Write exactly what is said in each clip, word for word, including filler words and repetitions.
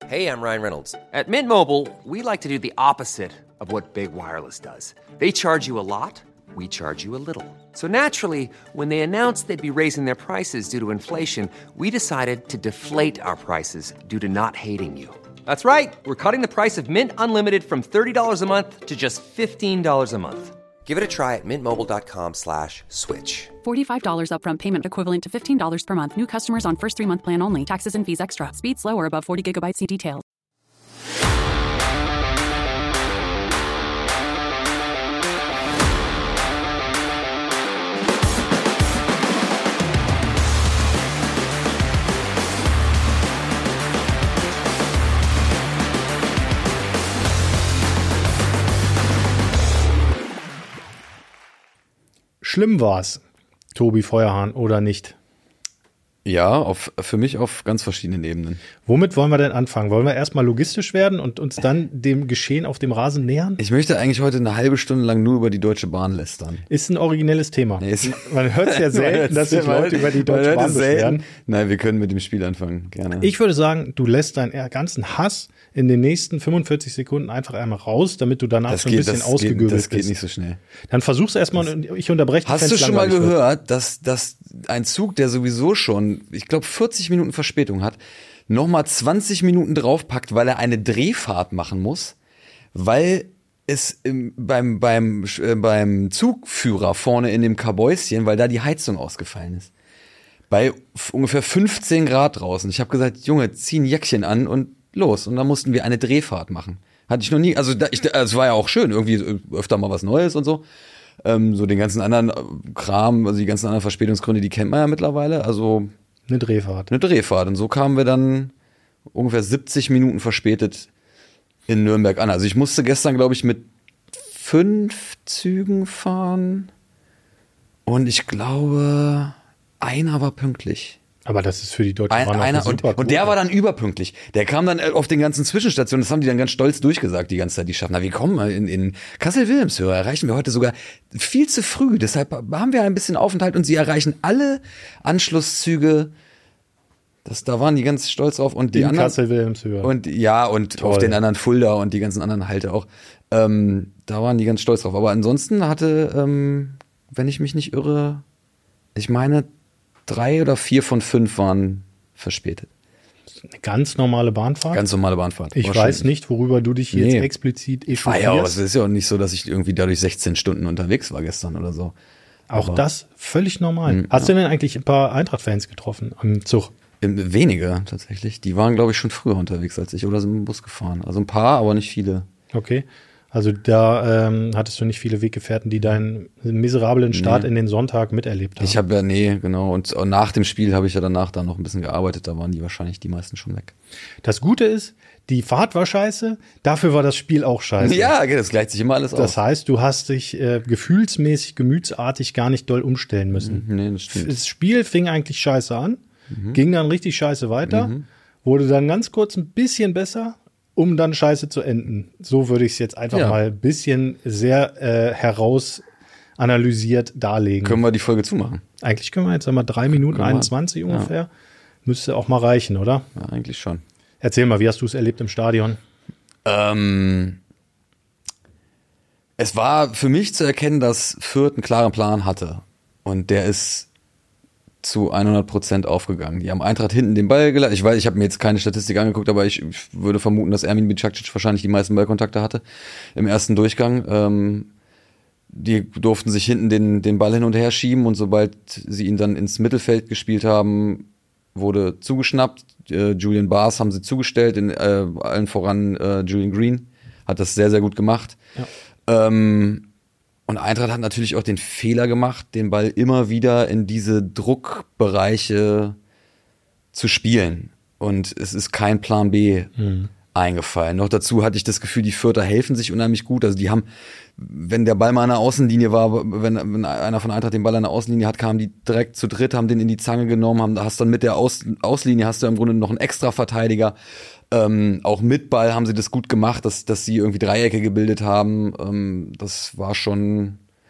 Hey, I'm Ryan Reynolds. At Mint Mobile, we like to do the opposite of what Big Wireless does. They charge you a lot, we charge you a little. So naturally, when they announced they'd be raising their prices due to inflation, we decided to deflate our prices due to not hating you. That's right. We're cutting the price of Mint Unlimited from thirty dollars a month to just fifteen dollars a month. Give it a try at mintmobile.com slash switch. forty-five dollars upfront payment equivalent to fifteen dollars per month. New customers on first three-month plan only. Taxes and fees extra. Speed slower above forty gigabytes. See details. Schlimm war's, Tobi Feuerhahn, oder nicht? Ja, auf, für mich auf ganz verschiedenen Ebenen. Womit wollen wir denn anfangen? Wollen wir erstmal logistisch werden und uns dann dem Geschehen auf dem Rasen nähern? Ich möchte eigentlich heute eine halbe Stunde lang nur über die Deutsche Bahn lästern. Ist ein originelles Thema. Nee, ist man hört es ja selten, dass sich Leute über die Deutsche Bahn beschweren. Nein, wir können mit dem Spiel anfangen, gerne. Ich würde sagen, du lässt deinen ganzen Hass in den nächsten fünfundvierzig Sekunden einfach einmal raus, damit du danach das so ein geht, bisschen das ausgegügelt geht, das bist. geht nicht so schnell. Dann versuch's erstmal und ich unterbreche dich. Hast du schon mal gehört, dass, dass ein Zug, der sowieso schon, ich glaube, vierzig Minuten Verspätung hat, nochmal zwanzig Minuten draufpackt, weil er eine Drehfahrt machen muss, weil es im, beim, beim, äh, beim Zugführer vorne in dem Kabäuschen, weil da die Heizung ausgefallen ist. Bei f- ungefähr fünfzehn Grad draußen. Ich habe gesagt, Junge, zieh ein Jäckchen an und los. Und dann mussten wir eine Drehfahrt machen. Hatte ich noch nie, also da, ich, es war ja auch schön, irgendwie öfter mal was Neues und so. Ähm, so den ganzen anderen Kram, also die ganzen anderen Verspätungsgründe, die kennt man ja mittlerweile. Also eine Drehfahrt. Eine Drehfahrt. Und so kamen wir dann ungefähr siebzig Minuten verspätet in Nürnberg an. Also ich musste gestern, glaube ich, mit fünf Zügen fahren. Und ich glaube, einer war pünktlich. Aber das ist für die Deutsche Ein, Bahn einer, eine und, super und der war dann überpünktlich. Der kam dann auf den ganzen Zwischenstationen, das haben die dann ganz stolz durchgesagt, die ganze Zeit, die Schaffner. Wir kommen in, in Kassel-Wilhelmshöhe, erreichen wir heute sogar viel zu früh. Deshalb haben wir ein bisschen Aufenthalt und sie erreichen alle Anschlusszüge. Das, da waren die ganz stolz drauf. Und die in anderen, Kassel-Wilhelmshöhe. Und ja, und Toll. Auf den anderen Fulda und die ganzen anderen Halte auch. Ähm, da waren die ganz stolz drauf. Aber ansonsten hatte, ähm, wenn ich mich nicht irre, ich meine, drei oder vier von fünf waren verspätet. Eine ganz normale Bahnfahrt? Ganz normale Bahnfahrt. Ich weiß nicht, worüber du dich jetzt nee. explizit echauffierst. Ah ja, es ist ja auch nicht so, dass ich irgendwie dadurch sechzehn Stunden unterwegs war gestern oder so. Auch Aber das völlig normal. Mh, Hast ja. du denn eigentlich ein paar Eintracht-Fans getroffen am Zug? Wenige tatsächlich. Die waren, glaube ich, schon früher unterwegs als ich oder sind mit dem Bus gefahren. Also ein paar, aber nicht viele. Okay. Also da ähm, hattest du nicht viele Weggefährten, die deinen miserablen Start Nee. in den Sonntag miterlebt haben. Ich habe ja, nee, genau. Und nach dem Spiel habe ich ja danach dann noch ein bisschen gearbeitet. Da waren die wahrscheinlich die meisten schon weg. Das Gute ist, die Fahrt war scheiße, dafür war das Spiel auch scheiße. Ja, das gleicht sich immer alles aus. Das heißt, du hast dich äh, gefühlsmäßig, gemütsartig gar nicht doll umstellen müssen. Nee, das stimmt. Das Spiel fing eigentlich scheiße an, Mhm. ging dann richtig scheiße weiter, Mhm. wurde dann ganz kurz ein bisschen besser, um dann scheiße zu enden. So würde ich es jetzt einfach Ja. mal ein bisschen sehr äh, heraus analysiert darlegen. Können wir die Folge zumachen? Eigentlich können wir jetzt einmal drei Minuten Können wir. einundzwanzig Ja. ungefähr. Müsste auch mal reichen, oder? Ja, eigentlich schon. Erzähl mal, wie hast du es erlebt im Stadion? Ähm, es war für mich zu erkennen, dass Fürth einen klaren Plan hatte. Und der ist zu hundert Prozent aufgegangen. Die haben Eintracht hinten den Ball gelassen. Ich weiß, ich habe mir jetzt keine Statistik angeguckt, aber ich, ich würde vermuten, dass Ermin Bicakcic wahrscheinlich die meisten Ballkontakte hatte im ersten Durchgang. Ähm, die durften sich hinten den, den Ball hin und her schieben und sobald sie ihn dann ins Mittelfeld gespielt haben, wurde zugeschnappt. Äh, Julian Baas haben sie zugestellt, in äh, allen voran äh, Julian Green. Hat das sehr, sehr gut gemacht. Ja. Ähm, und Eintracht hat natürlich auch den Fehler gemacht, den Ball immer wieder in diese Druckbereiche zu spielen. Und es ist kein Plan B mhm. eingefallen. Noch dazu hatte ich das Gefühl, die Fürther helfen sich unheimlich gut. Also die haben, wenn der Ball mal an der Außenlinie war, wenn, wenn einer von Eintracht den Ball an der Außenlinie hat, kamen die direkt zu dritt, haben den in die Zange genommen, haben, hast dann mit der Aus, Auslinie hast du im Grunde noch einen Extra-Verteidiger. Ähm, auch mit Ball haben sie das gut gemacht, dass, dass sie irgendwie Dreiecke gebildet haben. Ähm, das war schon,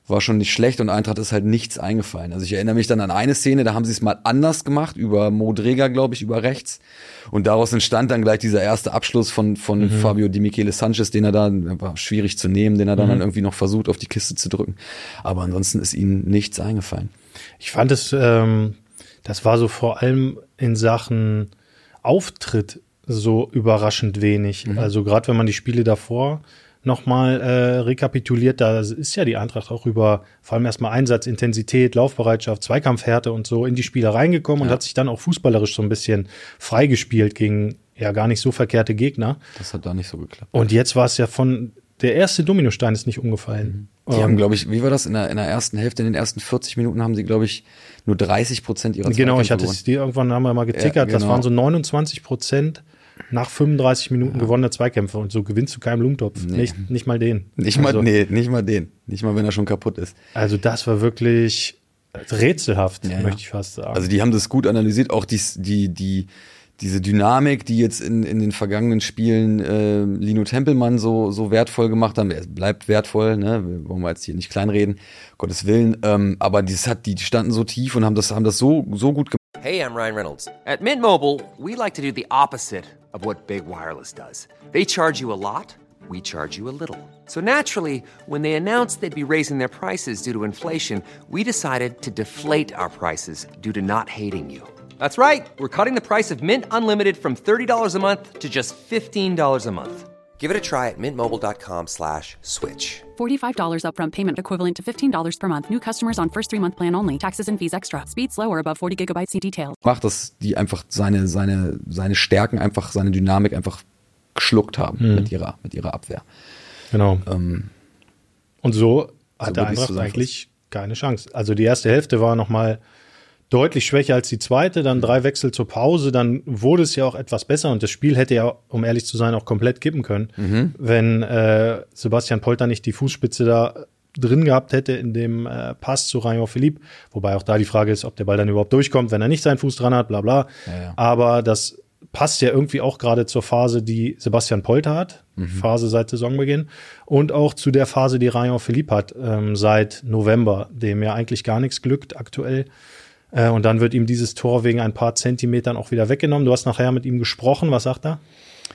war schon nicht schlecht und Eintracht ist halt nichts eingefallen. Also ich erinnere mich dann an eine Szene, da haben sie es mal anders gemacht, über Mo Dreger, glaube ich, über rechts. Und daraus entstand dann gleich dieser erste Abschluss von von mhm. Fabio Di Michele Sanchez, den er da, war schwierig zu nehmen, den er dann, mhm. dann irgendwie noch versucht, auf die Kiste zu drücken. Aber ansonsten ist ihnen nichts eingefallen. Ich fand es, ähm, das war so vor allem in Sachen Auftritt so überraschend wenig. Mhm. Also gerade wenn man die Spiele davor nochmal äh, rekapituliert, da ist ja die Eintracht auch über vor allem erstmal Einsatz, Intensität, Laufbereitschaft, Zweikampfhärte und so in die Spiele reingekommen, ja. und hat sich dann auch fußballerisch so ein bisschen freigespielt gegen ja gar nicht so verkehrte Gegner. Das hat da nicht so geklappt. Und jetzt war es ja von, der erste Dominostein ist nicht umgefallen. Mhm. Die um, haben, glaube ich, wie war das, in der, in der ersten Hälfte, in den ersten vierzig Minuten haben sie, glaube ich, nur dreißig Prozent ihrer Zweikämpfe Genau, ich hatte es dir irgendwann haben wir mal getickert, ja, genau. Das waren so neunundzwanzig Prozent nach fünfunddreißig Minuten ja. gewonnene Zweikämpfe und so gewinnst du keinen Blumentopf. Nee. Nicht, nicht mal den. Nicht mal, also, nee, nicht mal den. Nicht mal, wenn er schon kaputt ist. Also das war wirklich rätselhaft, ja, möchte ich fast sagen. Also die haben das gut analysiert, auch die, die, die, diese Dynamik, die jetzt in, in den vergangenen Spielen äh, Lino Tempelmann so, so wertvoll gemacht haben. Er bleibt wertvoll, ne? Wir wollen wir jetzt hier nicht kleinreden, Gottes Willen. Ähm, aber das hat, die standen so tief und haben das, haben das so, so gut gemacht. Hey, I'm Ryan Reynolds. At Mint Mobile, we like to do the opposite of what Big Wireless does. They charge you a lot, we charge you a little. So naturally, when they announced they'd be raising their prices due to inflation, we decided to deflate our prices due to not hating you. That's right. We're cutting the price of Mint Unlimited from thirty dollars a month to just fifteen dollars a month. Give it a try at mintmobile.com slash switch. forty-five dollars upfront payment equivalent to fifteen dollars per month. New customers on first three-month plan only. Taxes and fees extra. Speed slower above forty gigabytes per detail. Macht, dass die einfach seine, seine, seine Stärken einfach, seine Dynamik einfach geschluckt haben hm. mit ihrer, mit ihrer Abwehr. Genau. Ähm, Und so hat der Eintracht eigentlich keine Chance. Also die erste Hälfte war nochmal deutlich schwächer als die zweite, dann drei Wechsel zur Pause, dann wurde es ja auch etwas besser und das Spiel hätte ja, um ehrlich zu sein, auch komplett kippen können, mhm. wenn äh, Sebastian Polter nicht die Fußspitze da drin gehabt hätte in dem äh, Pass zu Rayon Philippe, wobei auch da die Frage ist, ob der Ball dann überhaupt durchkommt, wenn er nicht seinen Fuß dran hat, bla bla. Ja, ja. Aber das passt ja irgendwie auch gerade zur Phase, die Sebastian Polter hat, mhm. Phase seit Saisonbeginn, und auch zu der Phase, die Rayon Philippe hat, ähm, seit November, dem ja eigentlich gar nichts glückt aktuell. Und dann wird ihm dieses Tor wegen ein paar Zentimetern auch wieder weggenommen. Du hast nachher mit ihm gesprochen. Was sagt er?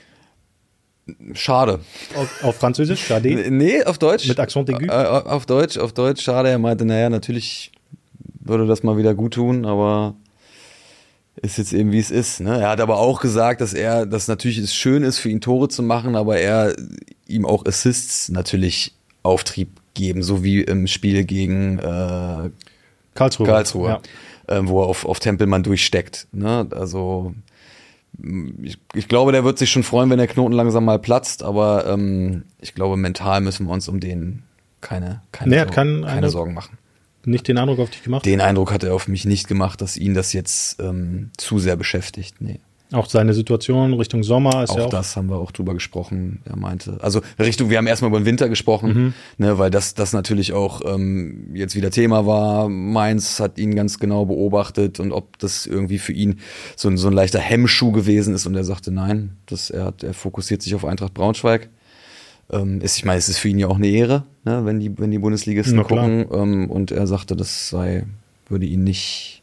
Schade. Auf, auf Französisch? Schade? Nee, auf Deutsch. Mit Accent aigu? Auf Deutsch, auf Deutsch. Schade. Er meinte, naja, natürlich würde das mal wieder gut tun, aber ist jetzt eben, wie es ist. Ne? Er hat aber auch gesagt, dass er, dass natürlich es schön ist, für ihn Tore zu machen, aber er ihm auch Assists natürlich Auftrieb geben, so wie im Spiel gegen äh, Karlsruhe. Karlsruhe. Ja. Ähm, wo er auf, auf Tempelmann durchsteckt. Ne? Also ich, ich glaube, der wird sich schon freuen, wenn der Knoten langsam mal platzt, aber ähm, ich glaube, mental müssen wir uns um den keine, keine, nee, Sorgen, kann keine eine, Sorgen machen. Nicht den Eindruck auf dich gemacht? Den Eindruck hat er auf mich nicht gemacht, dass ihn das jetzt ähm, zu sehr beschäftigt. Nee. Auch seine Situation Richtung Sommer ist auch ja auch. Das haben wir auch drüber gesprochen. Er meinte, also Richtung, wir haben erstmal über den Winter gesprochen, mhm. ne, weil das das natürlich auch ähm, jetzt wieder Thema war. Mainz hat ihn ganz genau beobachtet und ob das irgendwie für ihn so ein so ein leichter Hemmschuh gewesen ist. Und er sagte, nein, das er hat, er fokussiert sich auf Eintracht Braunschweig. Ähm, ist, ich meine, es ist für ihn ja auch eine Ehre, ne, wenn die wenn die Bundesligisten gucken. Ähm, und er sagte, das sei würde ihn nicht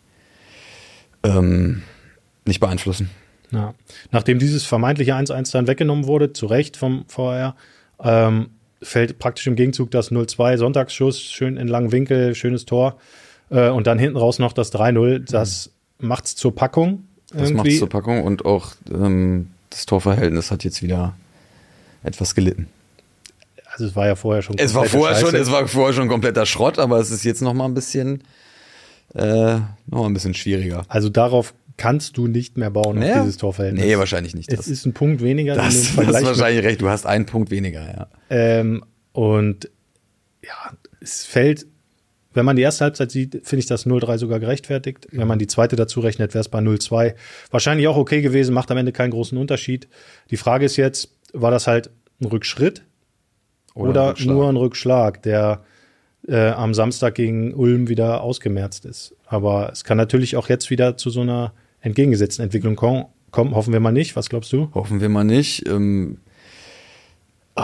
ähm, nicht beeinflussen. Ja. Nachdem dieses vermeintliche eins eins dann weggenommen wurde, zu Recht vom V R, ähm, fällt praktisch im Gegenzug das null zwei Sonntagsschuss, schön in langen Winkel, schönes Tor. Äh, und dann hinten raus noch das drei null. Das mhm. macht's zur Packung. Das irgendwie. macht's zur Packung und auch ähm, das Torverhältnis hat jetzt wieder etwas gelitten. Also es war ja vorher schon es war vorher Scheiße. schon Es war vorher schon kompletter Schrott, aber es ist jetzt noch mal ein bisschen äh, noch mal ein bisschen schwieriger. Also darauf kannst du nicht mehr bauen naja. auf dieses Torverhältnis. Nee, wahrscheinlich nicht. Es das. ist ein Punkt weniger. Das, das ist wahrscheinlich recht. Du hast einen Punkt weniger, ja. Ähm, und ja, es fällt, wenn man die erste Halbzeit sieht, finde ich das null drei sogar gerechtfertigt. Wenn man die zweite dazu rechnet, wäre es bei null zwei wahrscheinlich auch okay gewesen, macht am Ende keinen großen Unterschied. Die Frage ist jetzt, war das halt ein Rückschritt oder, oder ein nur ein Rückschlag, der äh, am Samstag gegen Ulm wieder ausgemerzt ist. Aber es kann natürlich auch jetzt wieder zu so einer entgegengesetzten Entwicklung kommen. Hoffen wir mal nicht. Was glaubst du? Hoffen wir mal nicht. Ähm, ach,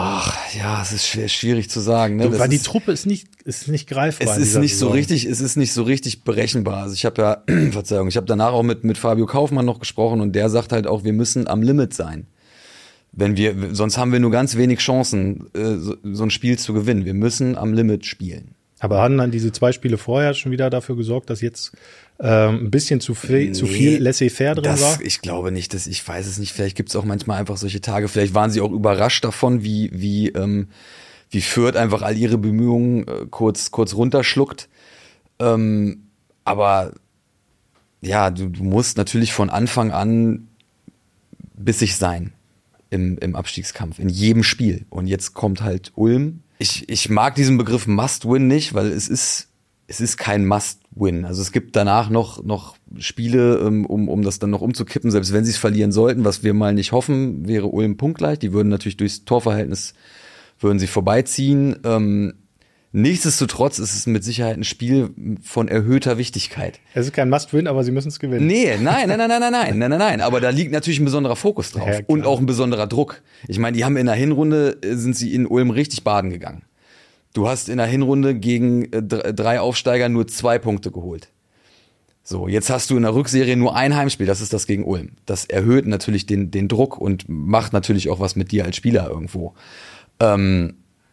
Ja, es ist schwer, schwierig zu sagen. Ne? Du, weil die ist, Truppe ist nicht, ist nicht greifbar. Es ist nicht Saison. so richtig, es ist nicht so richtig berechenbar. Also ich habe ja, Verzeihung, ich habe danach auch mit, mit Fabio Kaufmann noch gesprochen und der sagt halt auch, wir müssen am Limit sein. Wenn wir, sonst haben wir nur ganz wenig Chancen, äh, so, so ein Spiel zu gewinnen. Wir müssen am Limit spielen. Aber haben dann diese zwei Spiele vorher schon wieder dafür gesorgt, dass jetzt ähm, ein bisschen zu viel, nee, zu viel laissez-faire drin das, war? Ich glaube nicht, dass ich weiß es nicht. Vielleicht gibt es auch manchmal einfach solche Tage. Vielleicht waren sie auch überrascht davon, wie wie ähm, wie Fürth einfach all ihre Bemühungen äh, kurz kurz runterschluckt. Ähm, aber ja, du, du musst natürlich von Anfang an bissig sein im im Abstiegskampf in jedem Spiel. Und jetzt kommt halt Ulm. Ich, ich mag diesen Begriff Must-Win nicht, weil es ist, es ist kein Must-Win. Also es gibt danach noch, noch Spiele, um, um das dann noch umzukippen, selbst wenn sie es verlieren sollten, was wir mal nicht hoffen, wäre Ulm punktgleich. Die würden natürlich durchs Torverhältnis, würden sie vorbeiziehen. Ähm, nichtsdestotrotz ist es mit Sicherheit ein Spiel von erhöhter Wichtigkeit. Es ist kein Must-Win, aber sie müssen es gewinnen. Nee, nein, nein, nein, nein, nein, nein, nein, nein, nein. Aber da liegt natürlich ein besonderer Fokus drauf. Ja, und auch ein besonderer Druck. Ich meine, die haben in der Hinrunde, sind sie in Ulm richtig baden gegangen. Du hast in der Hinrunde gegen drei Aufsteiger nur zwei Punkte geholt. So, jetzt hast du in der Rückserie nur ein Heimspiel, das ist das gegen Ulm. Das erhöht natürlich den, den Druck und macht natürlich auch was mit dir als Spieler irgendwo. Ähm,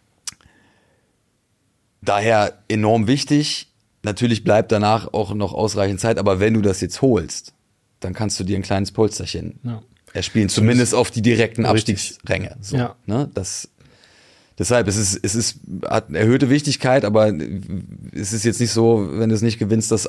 Daher enorm wichtig. Natürlich bleibt danach auch noch ausreichend Zeit, aber wenn du das jetzt holst, dann kannst du dir ein kleines Polsterchen ja. erspielen, zumindest auf die direkten Abstiegsränge. So, ja. ne? Das, deshalb, es ist, es ist, hat eine erhöhte Wichtigkeit, aber es ist jetzt nicht so, wenn du es nicht gewinnst, dass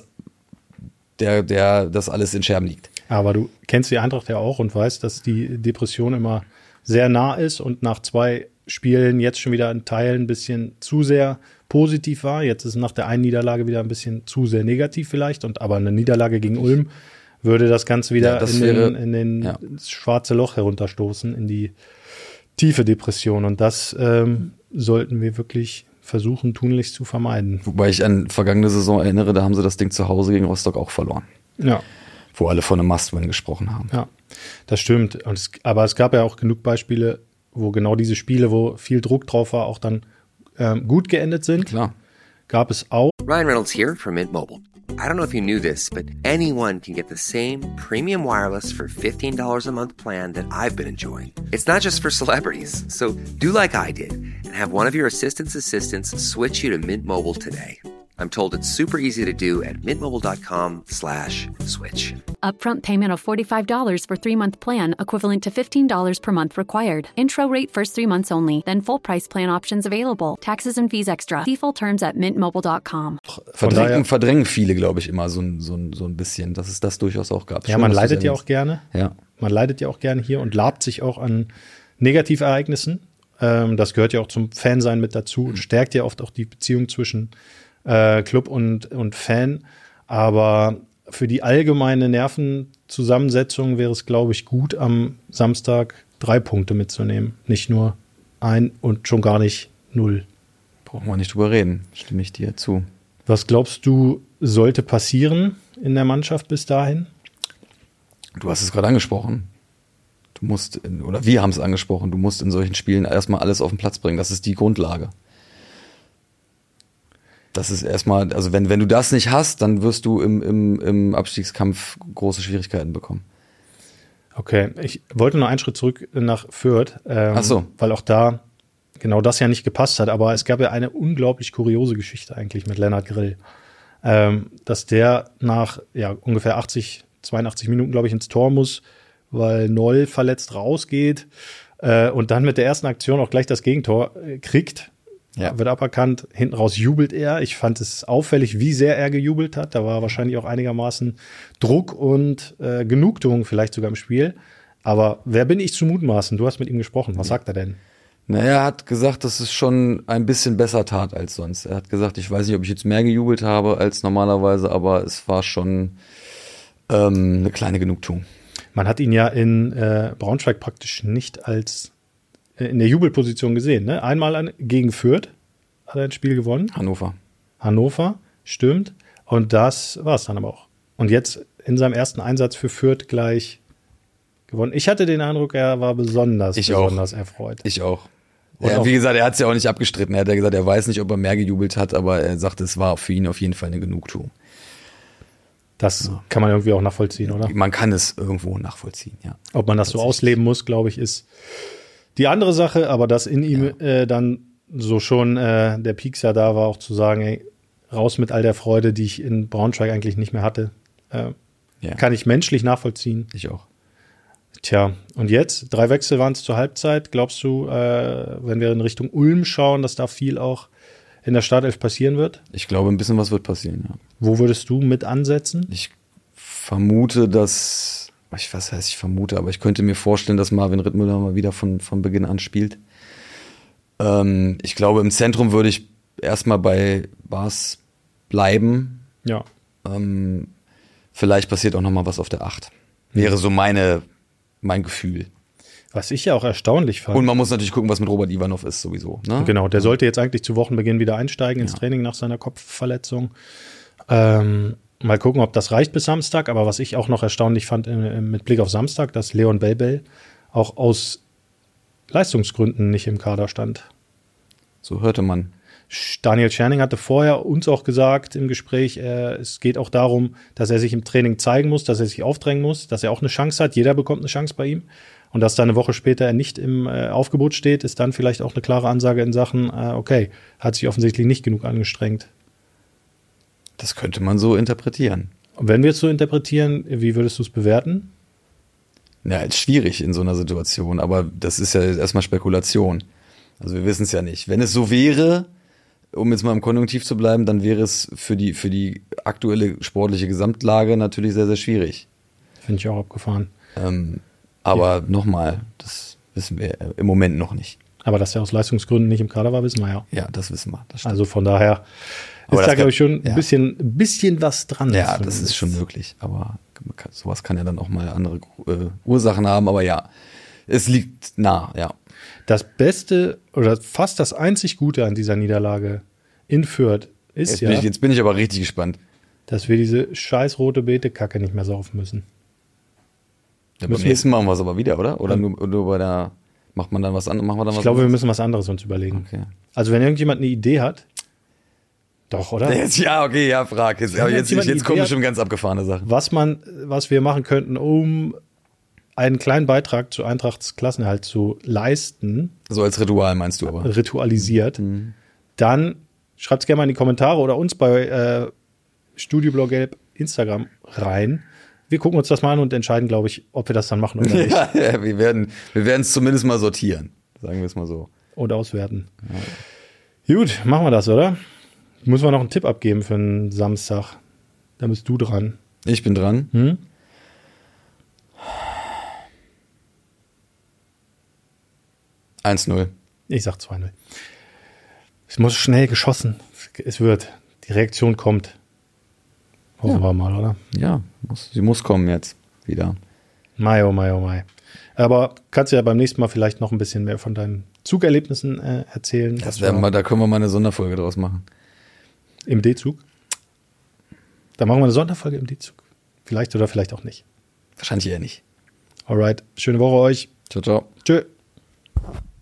der, der, das alles in Scherben liegt. Aber du kennst die Eintracht ja auch und weißt, dass die Depression immer sehr nah ist und nach zwei Spielen jetzt schon wieder in Teilen ein bisschen zu sehr positiv war. Jetzt ist nach der einen Niederlage wieder ein bisschen zu sehr negativ vielleicht. Und aber eine Niederlage gegen Ulm würde das Ganze wieder ja, das in, wäre, den, in den ja. schwarze Loch herunterstoßen, in die tiefe Depression. Und das ähm, sollten wir wirklich versuchen, tunlichst zu vermeiden. Wobei ich an vergangene Saison erinnere, da haben sie das Ding zu Hause gegen Rostock auch verloren. Ja. Wo alle von einem Must-Win gesprochen haben. Ja, das stimmt. Und es, aber es gab ja auch genug Beispiele, wo genau diese Spiele, wo viel Druck drauf war, auch dann ähm, gut geendet sind. Klar. Gab es auch. Ryan Reynolds here from Mint Mobile. I don't know if you knew this, but anyone can get the same premium wireless for fifteen dollars a month plan that I've been enjoying. It's not just for celebrities. So do like I did and have one of your assistant's assistants switch you to Mint Mobile today. I'm told it's super easy to do at mintmobile.com slash switch. Upfront payment of forty-five dollars for three-month plan, equivalent to fifteen dollars per month required. Intro rate first three months only, then full price plan options available. Taxes and fees extra. See full terms at mint mobile dot com. Verdrängen, verdrängen viele, glaube ich, immer so ein, so, ein, so ein bisschen, dass es das durchaus auch gab. Ja, Schön, man leidet ja auch gerne. Ja. Man leidet ja auch gerne hier und labt sich auch an Negativereignissen. Ähm, das gehört ja auch zum Fansein mit dazu und stärkt ja oft auch die Beziehung zwischen äh, Club und, und Fan. Aber für die allgemeine Nervenzusammensetzung wäre es, glaube ich, gut, am Samstag drei Punkte mitzunehmen. Nicht nur ein und schon gar nicht null. Brauchen wir nicht drüber reden, stimme ich dir zu. Was glaubst du, sollte passieren in der Mannschaft bis dahin? Du hast es gerade angesprochen. Du musst, in, oder wir haben es angesprochen, du musst in solchen Spielen erstmal alles auf den Platz bringen. Das ist die Grundlage. Das ist erstmal, also wenn, wenn du das nicht hast, dann wirst du im, im, im Abstiegskampf große Schwierigkeiten bekommen. Okay, ich wollte noch einen Schritt zurück nach Fürth, ähm, Ach so. weil auch da genau das ja nicht gepasst hat, aber es gab ja eine unglaublich kuriose Geschichte eigentlich mit Lennart Grill, ähm, dass der nach ja, ungefähr achtzig, zweiundachtzig Minuten, glaube ich, ins Tor muss, weil Noll verletzt rausgeht äh, und dann mit der ersten Aktion auch gleich das Gegentor äh, kriegt. Ja. Wird aberkannt, hinten raus jubelt er. Ich fand es auffällig, wie sehr er gejubelt hat. Da war wahrscheinlich auch einigermaßen Druck und äh, Genugtuung vielleicht sogar im Spiel. Aber wer bin ich zu mutmaßen? Du hast mit ihm gesprochen. Was sagt er denn? Naja, er hat gesagt, dass es schon ein bisschen besser tat als sonst. Er hat gesagt, ich weiß nicht, ob ich jetzt mehr gejubelt habe als normalerweise, aber es war schon ähm, eine kleine Genugtuung. Man hat ihn ja in äh, Braunschweig praktisch nicht als in der Jubelposition gesehen, ne? Einmal an, gegen Fürth hat er ein Spiel gewonnen. Hannover. Hannover, stimmt. Und das war es dann aber auch. Und jetzt in seinem ersten Einsatz für Fürth gleich gewonnen. Ich hatte den Eindruck, er war besonders, ich besonders auch. erfreut. Ich auch. Ja, wie gesagt, er hat es ja auch nicht abgestritten. Er hat ja gesagt, er weiß nicht, ob er mehr gejubelt hat, aber er sagt, es war für ihn auf jeden Fall eine Genugtuung. Das ja. kann man irgendwie auch nachvollziehen, oder? Man kann es irgendwo nachvollziehen, ja. Ob man das so ausleben muss, glaube ich, ist die andere Sache, aber dass in ihm ja. äh, dann so schon äh, der Piekser da war, auch zu sagen, ey, raus mit all der Freude, die ich in Braunschweig eigentlich nicht mehr hatte, äh, ja. kann ich menschlich nachvollziehen. Ich auch. Tja, und jetzt? Drei Wechsel waren es zur Halbzeit. Glaubst du, äh, wenn wir in Richtung Ulm schauen, dass da viel auch in der Startelf passieren wird? Ich glaube, ein bisschen was wird passieren, ja. Wo würdest du mit ansetzen? Ich vermute, dass, ich was heißt ich vermute, aber ich könnte mir vorstellen, dass Marvin Rittmüller mal wieder von, von Beginn an spielt. Ähm, ich glaube, im Zentrum würde ich erstmal bei Bas bleiben. Ja. Ähm, vielleicht passiert auch noch mal was auf der acht. Wäre so meine, mein Gefühl. Was ich ja auch erstaunlich fand. Und man muss natürlich gucken, was mit Robert Ivanov ist sowieso. Ne? Genau, der sollte jetzt eigentlich zu Wochenbeginn wieder einsteigen ins ja. Training nach seiner Kopfverletzung. Ähm, mal gucken, ob das reicht bis Samstag. Aber was ich auch noch erstaunlich fand äh, mit Blick auf Samstag, dass Leon Belbel auch aus Leistungsgründen nicht im Kader stand. So hörte man. Daniel Scherning hatte vorher uns auch gesagt im Gespräch, äh, es geht auch darum, dass er sich im Training zeigen muss, dass er sich aufdrängen muss, dass er auch eine Chance hat. Jeder bekommt eine Chance bei ihm. Und dass da eine Woche später er nicht im äh, Aufgebot steht, ist dann vielleicht auch eine klare Ansage in Sachen, äh, okay, hat sich offensichtlich nicht genug angestrengt. Das könnte man so interpretieren. Und wenn wir es so interpretieren, wie würdest du es bewerten? Ja, ist schwierig in so einer Situation, aber das ist ja erstmal Spekulation. Also wir wissen es ja nicht. Wenn es so wäre, um jetzt mal im Konjunktiv zu bleiben, dann wäre es für die, für die aktuelle sportliche Gesamtlage natürlich sehr, sehr schwierig. Finde ich auch abgefahren. Ähm, aber ja. nochmal, das wissen wir im Moment noch nicht. Aber dass er aus Leistungsgründen nicht im Kader war, wissen wir ja. Ja, das wissen wir. Das also von daher aber ist da, glaube ich, schon ja. ein bisschen, ein bisschen was dran. Ja, das ist schon möglich. Aber kann, sowas kann ja dann auch mal andere äh, Ursachen haben. Aber ja, es liegt nah, ja. Das Beste oder fast das einzig Gute an dieser Niederlage in Fürth ist jetzt ja, bin ich, jetzt bin ich aber richtig gespannt, dass wir diese scheiß rote Beete-Kacke nicht mehr saufen müssen. Ja, beim nächsten Mal machen wir es aber wieder, oder? Oder ja. nur, nur bei der, macht man dann was anderes? Machen wir dann ich was glaube, anderes? wir müssen was anderes uns überlegen. Okay. Also wenn irgendjemand eine Idee hat, doch, oder? Jetzt, ja, okay, ja, frag. Jetzt, aber jetzt, jetzt kommen schon ganz abgefahrene Sachen. Was man, was wir machen könnten, um einen kleinen Beitrag zu Eintrachts Klassenerhalt zu leisten. So als Ritual meinst du aber? Ritualisiert. Mhm. Dann schreibt es gerne mal in die Kommentare oder uns bei äh, Studio Blau Gelb Instagram rein. Wir gucken uns das mal an und entscheiden, glaube ich, ob wir das dann machen oder nicht. Ja, ja, wir werden wir werden es zumindest mal sortieren. Sagen wir es mal so. Und auswerten. Ja. Gut, machen wir das, oder? Müssen wir noch einen Tipp abgeben für einen Samstag. Da bist du dran. Ich bin dran. Hm? eins null. Ich sag zwei null. Es muss schnell geschossen. Es wird. Die Reaktion kommt. Hoffen ja. wir mal, oder? Ja, muss, sie muss kommen jetzt wieder. Mai, oh mai, oh mai. Aber kannst du ja beim nächsten Mal vielleicht noch ein bisschen mehr von deinen Zugerlebnissen äh, erzählen? Das werden wir, da können wir mal eine Sonderfolge draus machen. Im D-Zug? Da machen wir eine Sonderfolge im D-Zug. Vielleicht oder vielleicht auch nicht. Wahrscheinlich eher nicht. Alright, schöne Woche euch. Ciao, ciao. Tschö.